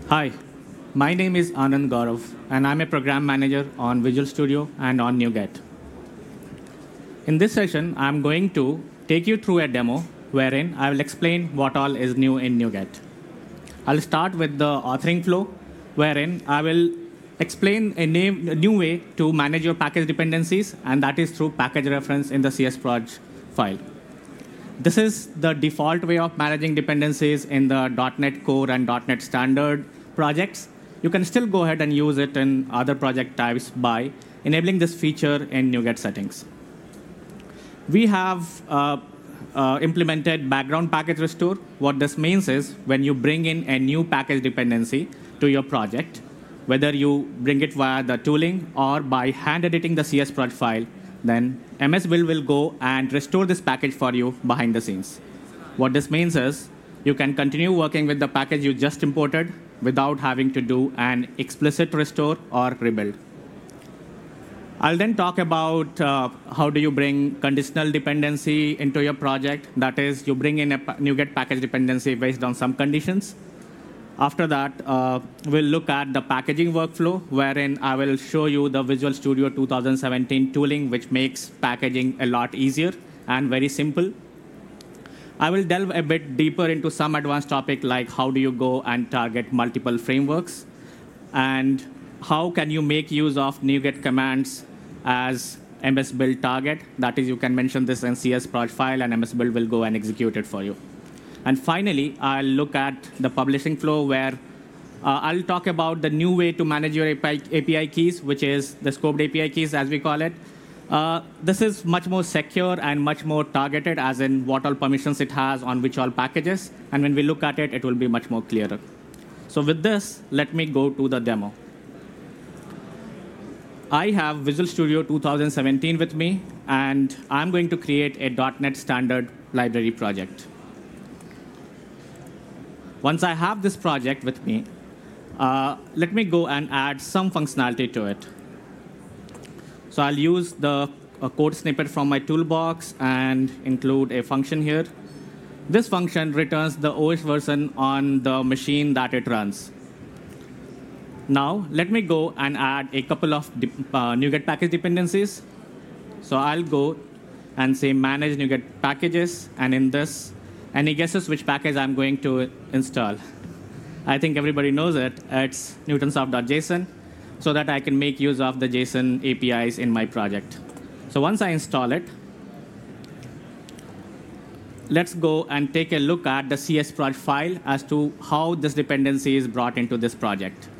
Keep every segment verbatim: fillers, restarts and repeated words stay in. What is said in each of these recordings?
Hi, my name is Anand Gaurav, and I'm a program manager on Visual Studio and on NuGet. In this session, I'm going to take you through a demo wherein I will explain what all is new in NuGet. I'll start with the authoring flow, wherein I will explain a, name, a new way to manage your package dependencies, and that is through package reference in the csproj file. This is the default way of managing dependencies in the .NET Core and .NET Standard projects. You can still go ahead and use it in other project types by enabling this feature in NuGet settings. We have uh, uh, implemented background package restore. What this means is when you bring in a new package dependency to your project, whether you bring it via the tooling or by hand editing the csproj file, then M S Build will go and restore this package for you behind the scenes. What this means is you can continue working with the package you just imported without having to do an explicit restore or rebuild. I'll then talk about uh, how do you bring conditional dependency into your project. That is, you bring in a NuGet package dependency based on some conditions. After that, uh, we'll look at the packaging workflow, wherein I will show you the Visual Studio two thousand seventeen tooling, which makes packaging a lot easier and very simple. I will delve a bit deeper into some advanced topic like how do you go and target multiple frameworks, and how can you make use of NuGet commands as M S Build target. That is, you can mention this in csproj file, and M S Build will go and execute it for you. And finally, I'll look at the publishing flow, where uh, I'll talk about the new way to manage your A P I keys, which is the scoped A P I keys, as we call it. Uh, this is much more secure and much more targeted, as in what all permissions it has on which all packages. And when we look at it, it will be much more clearer. So with this, let me go to the demo. I have Visual Studio two thousand seventeen with me, and I'm going to create a .NET Standard library project. Once I have this project with me, uh, let me go and add some functionality to it. So I'll use the a code snippet from my toolbox and include a function here. This function returns the O S version on the machine that it runs. Now, let me go and add a couple of uh, NuGet package dependencies. So I'll go and say manage NuGet packages, and in this, any guesses which package I'm going to install? I think everybody knows it. It's newtonsoft.json, so that I can make use of the JSON A P Is in my project. So once I install it, let's go and take a look at the csproj file as to how this dependency is brought into this project.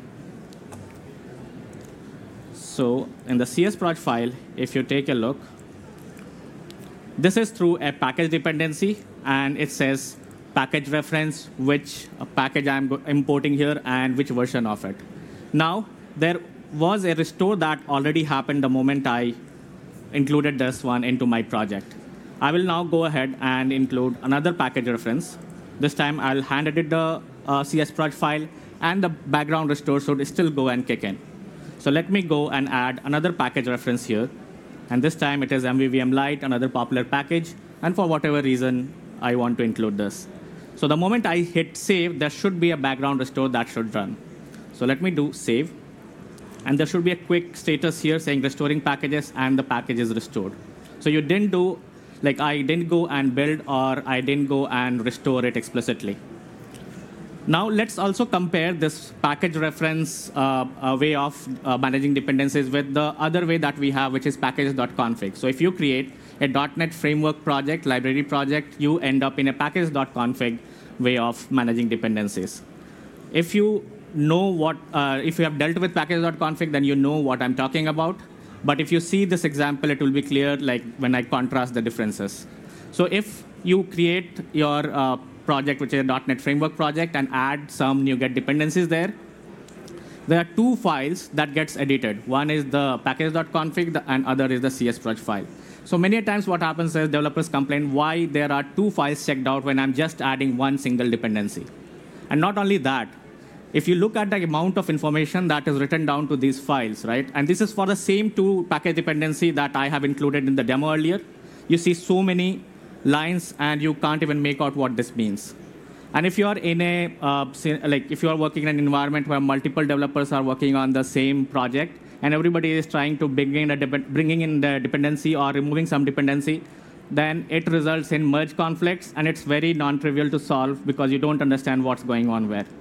So in the csproj file, if you take a look, this is through a package dependency, and it says package reference, which package I'm importing here, and which version of it. Now, there was a restore that already happened the moment I included this one into my project. I will now go ahead and include another package reference. This time, I'll hand edit the uh, csproj file, and the background restore should still go and kick in. So let me go and add another package reference here. And this time, it is M V V M Lite, another popular package. And for whatever reason, I want to include this. So the moment I hit save, there should be a background restore that should run. So let me do save. And there should be a quick status here saying restoring packages, and the package is restored. So you didn't do, like I didn't go and build, or I didn't go and restore it explicitly. Now let's also compare this package reference uh, uh, way of uh, managing dependencies with the other way that we have, which is packages.config. So if you create a .NET framework project, library project, you end up in a packages.config way of managing dependencies. If you know what, uh, if you have dealt with packages.config, then you know what I'm talking about. But if you see this example, it will be clear, like when I contrast the differences. So if you create your uh, project, which is a .NET framework project, and add some NuGet dependencies there, there are two files that gets edited. One is the package.config, and other is the csproj file. So many a times what happens is developers complain why there are two files checked out when I'm just adding one single dependency. And not only that, if you look at the amount of information that is written down to these files, right? And this is for the same two package dependency that I have included in the demo earlier. You see so many lines, and you can't even make out what this means. And if you are in a, uh, like if you are working in an environment where multiple developers are working on the same project, and everybody is trying to bring in, a bringing in the dependency or removing some dependency, then it results in merge conflicts, and it's very non-trivial to solve because you don't understand what's going on where.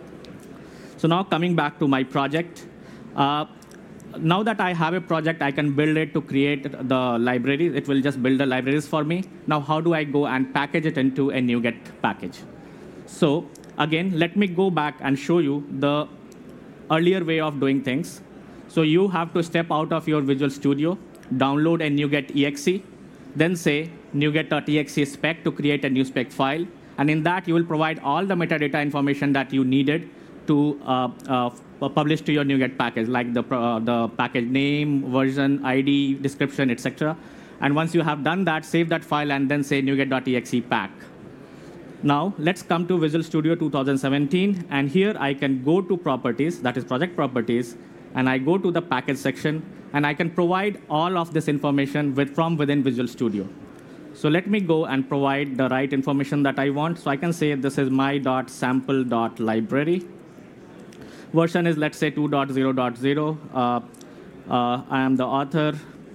So now coming back to my project, uh, now that I have a project, I can build it to create the libraries. It will just build the libraries for me. Now how do I go and package it into a NuGet package? So again, let me go back and show you the earlier way of doing things. So you have to step out of your Visual Studio, download a NuGet E X E, then say NuGet.exe spec to create a new spec file. And in that, you will provide all the metadata information that you needed to uh, uh, publish to your NuGet package, like the, uh, the package name, version, I D, description, et cetera. And once you have done that, save that file and then say NuGet.exe pack. Now, let's come to Visual Studio two thousand seventeen. And here, I can go to properties, that is project properties, and I go to the package section, and I can provide all of this information with, from within Visual Studio. So let me go and provide the right information that I want. So I can say this is my.sample.library. Version is, let's say, two point zero point zero. Uh, uh, I am the author.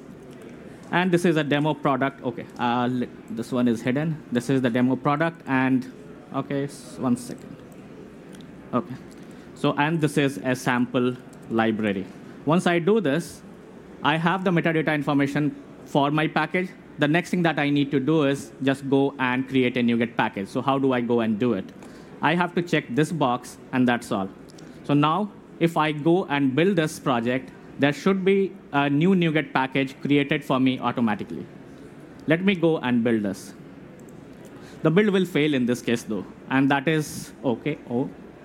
And this is a demo product. OK, uh, this one is hidden. This is the demo product. And OK, one second. OK, so and this is a sample library. Once I do this, I have the metadata information for my package. The next thing that I need to do is just go and create a NuGet package. So how do I go and do it? I have to check this box, and that's all. So now, if I go and build this project, there should be a new NuGet package created for me automatically. Let me go and build this. The build will fail in this case, though. And that is OK. Oh,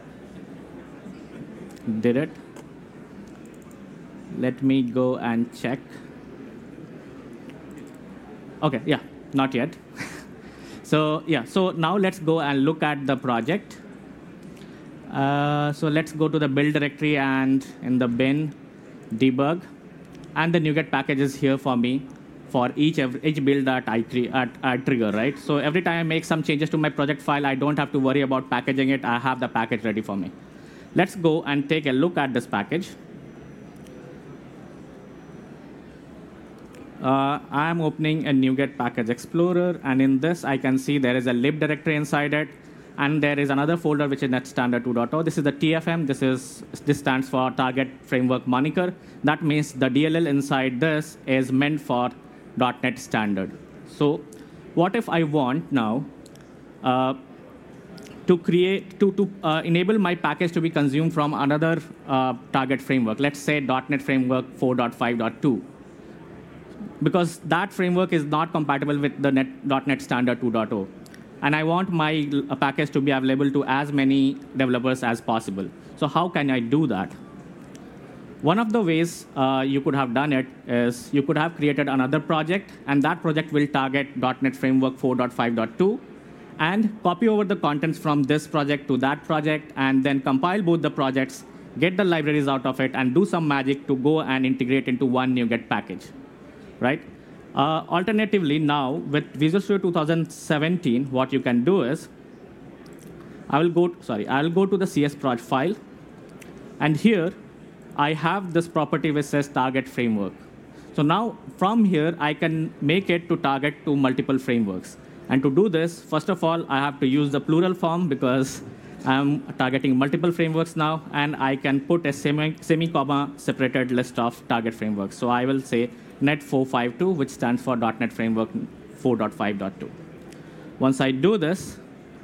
did it? Let me go and check. OK, yeah, not yet. So yeah, so now let's go and look at the project. Uh, so let's go to the build directory and in the bin, debug. And the NuGet package is here for me for each, every, each build that I, at, I trigger, right? So every time I make some changes to my project file, I don't have to worry about packaging it. I have the package ready for me. Let's go and take a look at this package. Uh, I'm opening a NuGet package explorer, and in this, I can see there is a lib directory inside it, and there is another folder which is netstandard two point oh. This is the T F M. This is this stands for Target Framework Moniker. That means the D L L inside this is meant for .NET Standard. So, what if I want now uh, to create to to uh, enable my package to be consumed from another uh, Target framework? Let's say .NET Framework four point five point two. Because that framework is not compatible with the net, .NET Standard two point oh. And I want my uh, package to be available to as many developers as possible. So how can I do that? One of the ways uh, you could have done it is you could have created another project, and that project will target .NET Framework four point five point two, and copy over the contents from this project to that project, and then compile both the projects, get the libraries out of it, and do some magic to go and integrate into one NuGet package. Right? Uh, alternatively, now with Visual Studio two thousand seventeen, what you can do is, I will go. Sorry, I will go to the C S proj file, and here I have this property which says target framework. So now from here, I can make it to target to multiple frameworks. And to do this, first of all, I have to use the plural form because I'm targeting multiple frameworks now, and I can put a semi, semi-comma separated list of target frameworks. So I will say net four five two, which stands for .NET Framework four point five point two. Once I do this,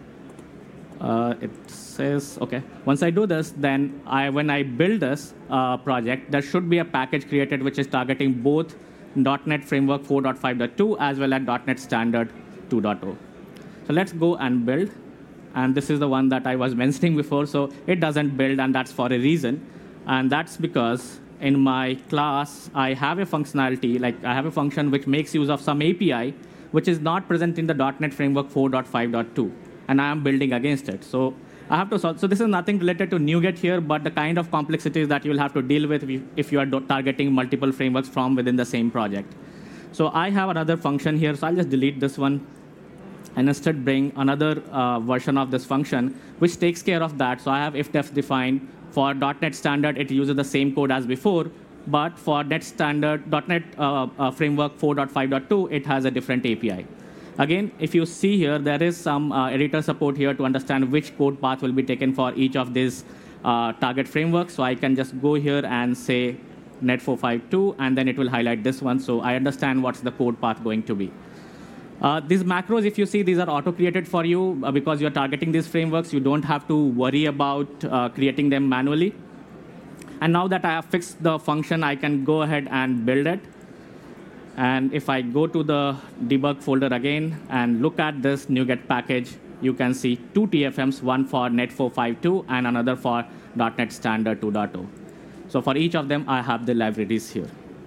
uh, it says, OK. Once I do this, then I, when I build this uh, project, there should be a package created which is targeting both .NET Framework four point five point two as well as .NET Standard two point oh. So let's go and build. And this is the one that I was mentioning before. So it doesn't build, and that's for a reason. And that's because in my class, I have a functionality, like I have a function which makes use of some A P I, which is not present in the .NET Framework four point five point two. And I am building against it. So I have to solve. So this is nothing related to NuGet here, but the kind of complexities that you will have to deal with if you are targeting multiple frameworks from within the same project. So I have another function here. So I'll just delete this one. and instead bring another uh, version of this function, which takes care of that. So I have ifdef defined. For .NET Standard, it uses the same code as before, but for .NET Standard, .NET uh, uh, Framework four point five point two, it has a different A P I. Again, if you see here, there is some uh, editor support here to understand which code path will be taken for each of these uh, target frameworks. So I can just go here and say net four five two, and then it will highlight this one. So I understand what's the code path going to be. Uh, these macros, if you see, these are auto-created for you uh, because you're targeting these frameworks. You don't have to worry about uh, creating them manually. And now that I have fixed the function, I can go ahead and build it. And if I go to the debug folder again and look at this NuGet package, you can see two T F Ms, one for net four five two and another for .NET Standard two point oh. So for each of them, I have the libraries here.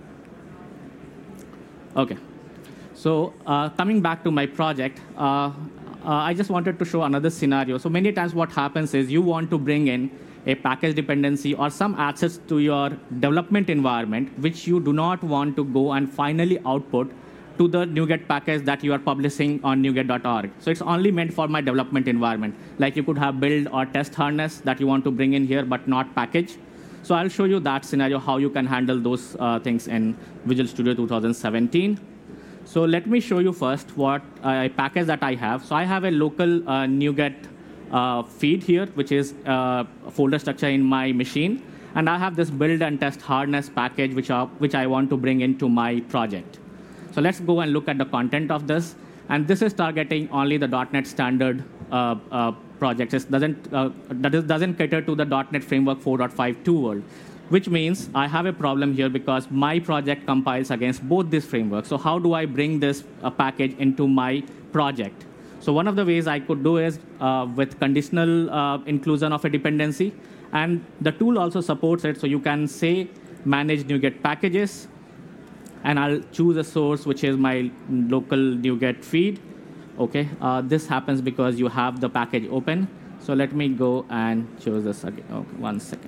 OK. So uh, coming back to my project, uh, uh, I just wanted to show another scenario. So many times what happens is you want to bring in a package dependency or some assets to your development environment, which you do not want to go and finally output to the NuGet package that you are publishing on NuGet dot org. So it's only meant for my development environment. Like you could have build or test harness that you want to bring in here, but not package. So I'll show you that scenario, how you can handle those uh, things in Visual Studio two thousand seventeen. So let me show you first what uh, a package that I have. So I have a local uh, NuGet uh, feed here, which is uh, a folder structure in my machine. And I have this build and test harness package, which, are, which I want to bring into my project. So let's go and look at the content of this. And this is targeting only the .NET Standard uh, uh, projects. It doesn't, uh, that is, doesn't cater to the .NET Framework four point five two world. Which means I have a problem here because my project compiles against both these frameworks. So how do I bring this uh, package into my project? So one of the ways I could do is uh, with conditional uh, inclusion of a dependency. And the tool also supports it. So you can say manage NuGet packages. And I'll choose a source, which is my local NuGet feed. OK, uh, this happens because you have the package open. So let me go and choose this again. Okay, one second.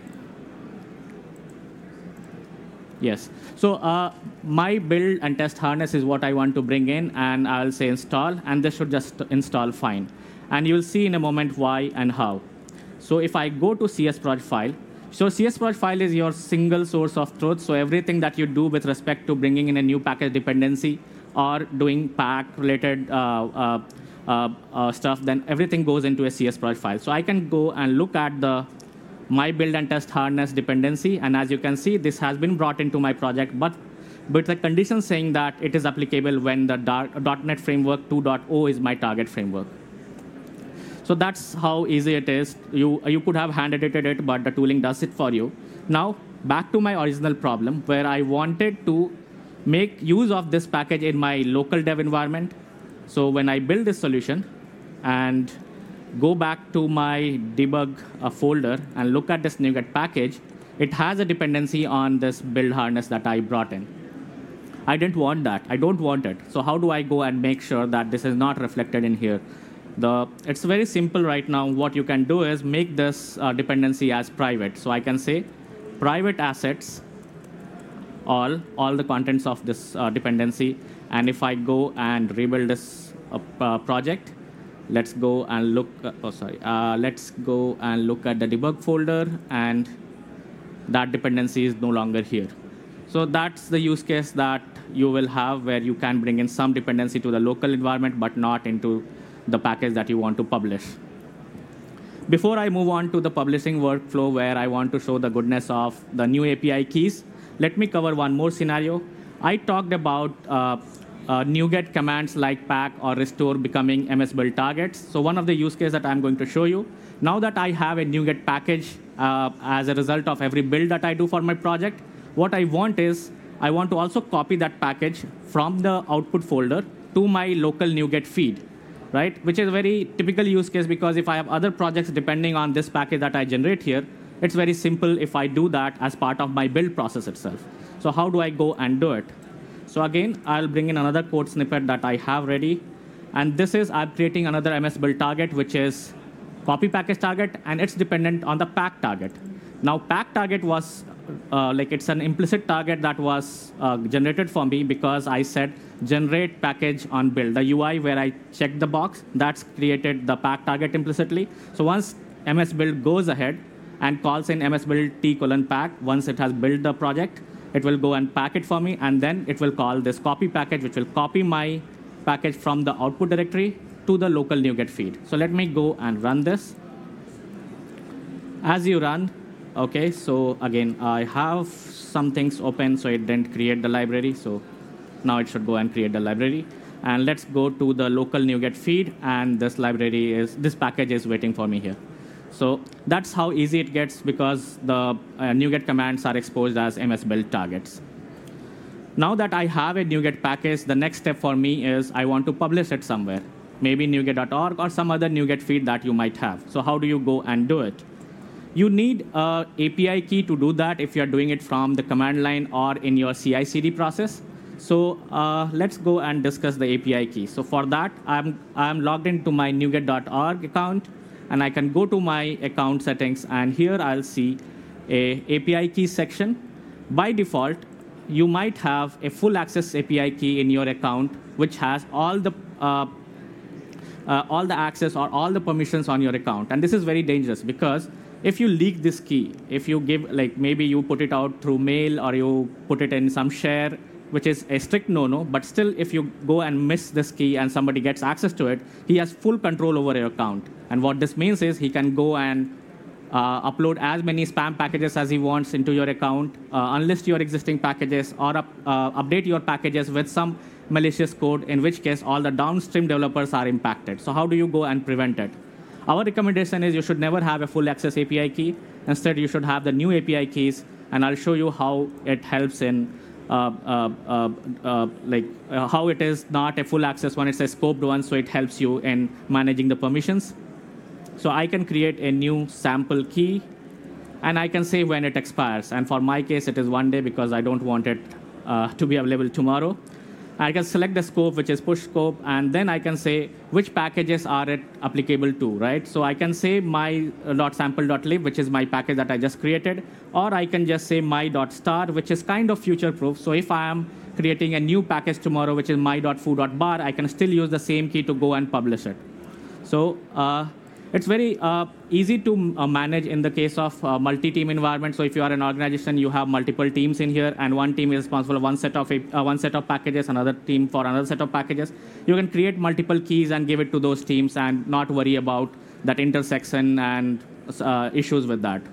Yes. So uh, my build and test harness is what I want to bring in, and I'll say install, and this should just install fine. And you'll see in a moment why and how. So if I go to csproj file, so csproj file is your single source of truth. So everything that you do with respect to bringing in a new package dependency or doing pack-related uh, uh, uh, uh, stuff, then everything goes into a csproj file. So I can go and look at the my build and test harness dependency. And as you can see, this has been brought into my project, but with the condition saying that it is applicable when the .NET Framework two point oh is my target framework. So that's how easy it is. You, you could have hand edited it, but the tooling does it for you. Now, back to my original problem, where I wanted to make use of this package in my local dev environment. So when I build this solution and go back to my debug uh, folder and look at this NuGet package, it has a dependency on this build harness that I brought in. I didn't want that. I don't want it. So how do I go and make sure that this is not reflected in here? The, it's very simple right now. What you can do is make this uh, dependency as private. So I can say private assets, all, all the contents of this uh, dependency. And if I go and rebuild this uh, uh, project, let's go and look, uh, oh, sorry. Uh, let's go and look at the debug folder, and that dependency is no longer here. So that's the use case that you will have where you can bring in some dependency to the local environment, but not into the package that you want to publish. Before I move on to the publishing workflow where I want to show the goodness of the new A P I keys, let me cover one more scenario. I talked about uh, Uh, NuGet commands like pack or restore becoming M S build targets. So one of the use cases that I'm going to show you, now that I have a NuGet package uh, as a result of every build that I do for my project, what I want is I want to also copy that package from the output folder to my local NuGet feed, right? Which is a very typical use case because if I have other projects depending on this package that I generate here, it's very simple if I do that as part of my build process itself. So how do I go and do it? So again, I'll bring in another code snippet that I have ready. And this is, I'm creating another M S build target, which is copy package target, and it's dependent on the pack target. Now, pack target was uh, like it's an implicit target that was uh, generated for me because I said generate package on build. The U I where I checked the box, that's created the pack target implicitly. So once M S build goes ahead and calls in M S build t colon pack, once it has built the project, it will go and pack it for me, and then it will call this copy package, which will copy my package from the output directory to the local NuGet feed. So let me go and run this. As you run, okay, so again, I have some things open, so it didn't create the library. So now it should go and create the library. And let's go to the local NuGet feed, and this library is, this package is waiting for me here. So that's how easy it gets because the uh, NuGet commands are exposed as M S build targets. Now that I have a NuGet package, the next step for me is I want to publish it somewhere, maybe NuGet dot org or some other NuGet feed that you might have. So how do you go and do it? You need an A P I key to do that if you're doing it from the command line or in your C I C D process. So uh, let's go and discuss the A P I key. So for that, I'm, I'm logged into my NuGet dot org account, and I can go to my account settings, and here I'll see a API key section. By default, you might have a full access A P I key in your account, which has all the uh, uh, all the access or all the permissions on your account. And this is very dangerous because if you leak this key, if you give, like maybe you put it out through mail or you put it in some share, which is a strict no-no, but still if you go and miss this key and somebody gets access to it, he has full control over your account. And what this means is he can go and uh, upload as many spam packages as he wants into your account, uh, unlist your existing packages, or up, uh, update your packages with some malicious code, in which case all the downstream developers are impacted. So how do you go and prevent it? Our recommendation is you should never have a full access A P I key. Instead, you should have the new A P I keys, and I'll show you how it helps in Uh, uh, uh, uh, like uh, how it is not a full access one, it's a scoped one, so it helps you in managing the permissions. So I can create a new sample key, and I can say when it expires. And for my case, it is one day because I don't want it uh, to be available tomorrow. I can select the scope, which is push scope, and then I can say which packages are it applicable to, right? So I can say my .sample.lib, which is my package that I just created, or I can just say my .star, which is kind of future-proof. So if I am creating a new package tomorrow, which is my.foo.bar, I can still use the same key to go and publish it. So uh, it's very uh, easy to uh, manage in the case of uh, multi-team environment. So if you are an organization, you have multiple teams in here, and one team is responsible for one set of uh, one set of packages, another team for another set of packages. You can create multiple keys and give it to those teams, and not worry about that intersection and uh, issues with that.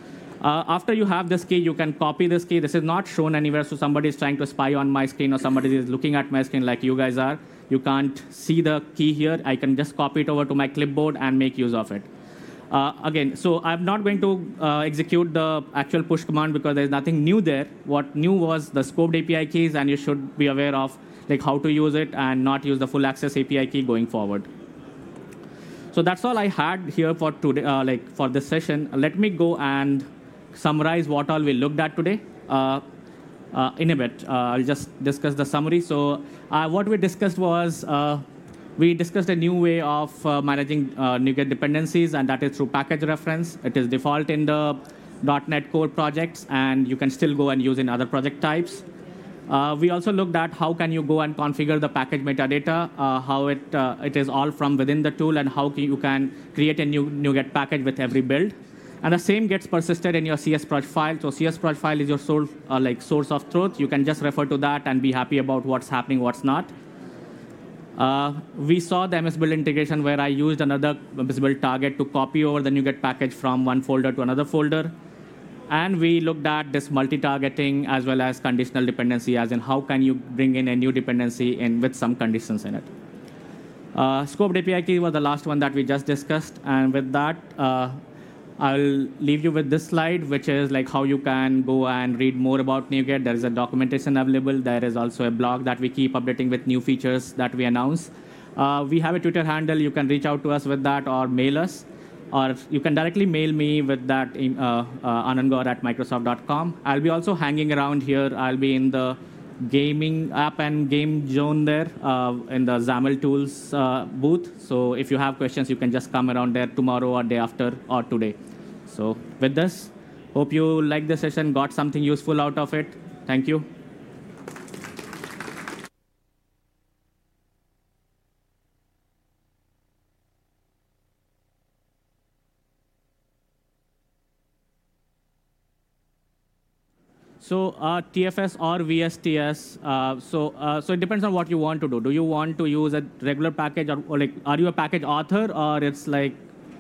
Uh, after you have this key, you can copy this key. This is not shown anywhere, so somebody is trying to spy on my screen, or somebody is looking at my screen like you guys are. You can't see the key here. I can just copy it over to my clipboard and make use of it. Uh, again, so I'm not going to uh, execute the actual push command because there's nothing new there. What new was the scoped A P I keys, and you should be aware of like how to use it and not use the full access A P I key going forward. So that's all I had here for today, uh, like for this session. Let me go and summarize what all we looked at today. Uh, Uh, in a bit. Uh, I'll just discuss the summary. So uh, what we discussed was uh, we discussed a new way of uh, managing uh, NuGet dependencies, and that is through package reference. It is default in the .NET Core projects, and you can still go and use in other project types. Uh, we also looked at how can you go and configure the package metadata, uh, how it, uh, it is all from within the tool, and how you can create a new NuGet package with every build. And the same gets persisted in your C S proj file. So C S proj file is your source, uh, like source of truth. You can just refer to that and be happy about what's happening, what's not. Uh, we saw the M S build integration where I used another M S build target to copy over the NuGet package from one folder to another folder. And we looked at this multi-targeting as well as conditional dependency, as in how can you bring in a new dependency in with some conditions in it. Uh, scoped A P I key was the last one that we just discussed. And with that, uh, I'll leave you with this slide, which is like how you can go and read more about NuGet. There is a documentation available. There is also a blog that we keep updating with new features that we announce. Uh, we have a Twitter handle. You can reach out to us with that or mail us. Or you can directly mail me with that, uh, uh, anandgaur at microsoft dot com. I'll be also hanging around here. I'll be in the gaming app and game zone there uh, in the XAML tools uh, booth. So if you have questions, you can just come around there tomorrow or day after or today. So with this, Hope you liked the session, got something useful out of it. Thank you. So uh, T F S or V S T S. Uh, so uh, so it depends on what you want to do. Do you want to use a regular package, or, or like, are you a package author, or it's like?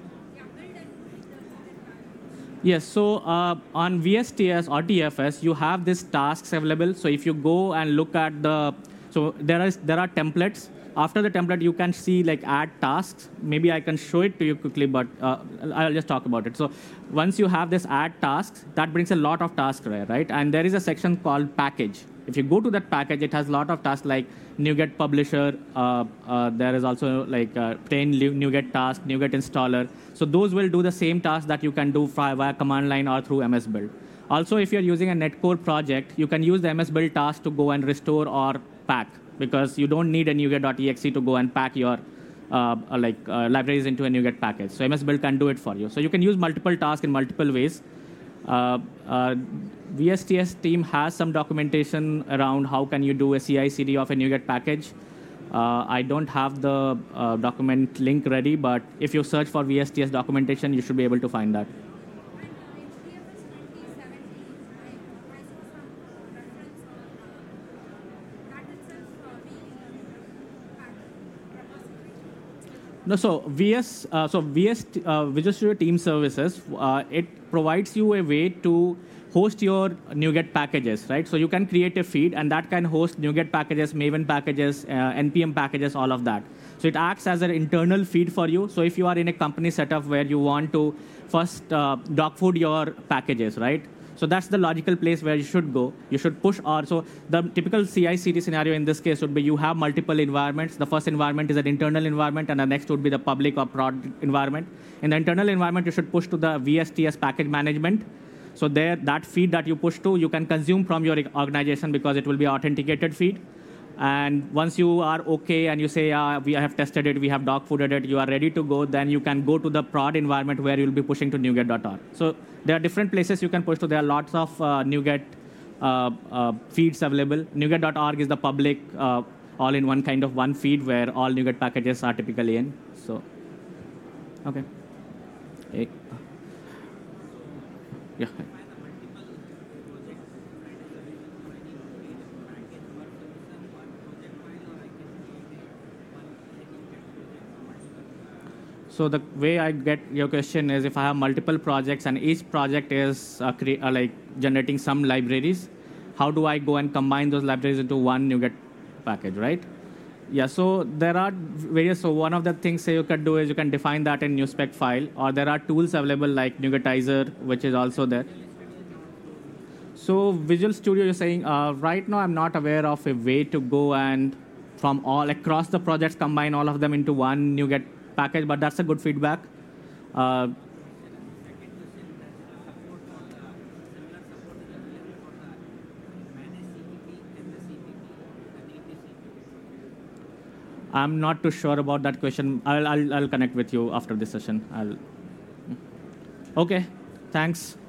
Yes. So uh, on V S T S or T F S, you have these tasks available. So if you go and look at the, so there is there are templates. After the template, you can see like add tasks. Maybe I can show it to you quickly, but uh, I'll just talk about it. So once you have this add tasks, that brings a lot of tasks there, right? And there is a section called package. If you go to that package, it has a lot of tasks like NuGet publisher. Uh, uh, there is also like uh, ten NuGet task, NuGet installer. So those will do the same task that you can do via command line or through M S Build. Also, if you're using a Netcore project, you can use the M S Build task to go and restore or pack, because you don't need a NuGet.exe to go and pack your uh, like uh, libraries into a NuGet package. So M S Build can do it for you. So you can use multiple tasks in multiple ways. Uh, uh, V S T S team has some documentation around how can you do a C I C D of a NuGet package. Uh, I don't have the uh, document link ready, but if you search for V S T S documentation, you should be able to find that. No, so V S, uh, so V S, uh, Visual Studio Team Services, uh, it provides you a way to host your NuGet packages, right? So you can create a feed, and that can host NuGet packages, Maven packages, uh, N P M packages, all of that. So it acts as an internal feed for you. So if you are in a company setup where you want to first uh, dog food your packages, right? So that's the logical place where you should go. You should push or, so the typical C I C D scenario in this case would be you have multiple environments. The first environment is an internal environment, and the next would be the public or prod environment. In the internal environment, you should push to the V S T S package management. So there, that feed that you push to, you can consume from your organization because it will be authenticated feed. And once you are okay and you say, yeah, we have tested it, we have dog fooded it, you are ready to go, then you can go to the prod environment where you'll be pushing to NuGet dot org. So there are different places you can push to. There are lots of uh, NuGet uh, uh, feeds available. NuGet dot org is the public uh, all-in-one kind of one feed where all NuGet packages are typically in. So, okay. Hey. Yeah. So the way I get your question is, if I have multiple projects and each project is uh, cre- uh, like generating some libraries, how do I go and combine those libraries into one NuGet package, right? Yeah, so there are various, so one of the things you can do is you can define that in NuSpec file, or there are tools available like NuGetizer, which is also there. So Visual Studio, you're saying, uh, right now I'm not aware of a way to go and from all across the projects, combine all of them into one NuGet package, but that's a good feedback. Uh, I'm not too sure about that question. I'll, I'll, I'll connect with you after this session. I'll... Okay, thanks.